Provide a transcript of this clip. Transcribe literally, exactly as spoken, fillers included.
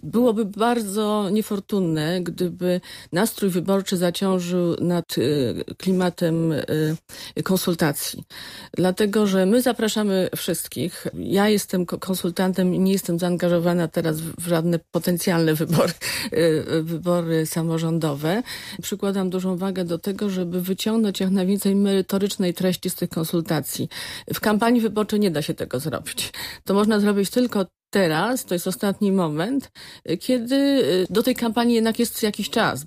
byłoby bardzo niefortunne, gdyby nastrój wyborczy zaciążył nad klimatem konsultacji. Dlatego, że my zapraszamy wszystkich. Ja jestem konsultantem i nie jestem zaangażowana teraz w żadne potencjalne wybory, wybory samorządowe. Przykładam dużą wagę do tego, żeby wyciągnąć jak najwięcej merytorycznej treści z tych konsultacji. W kampanii wyborczej nie da się tego zrobić. To można zrobić tylko teraz, to jest ostatni moment, kiedy do tej kampanii jednak jest jakiś czas,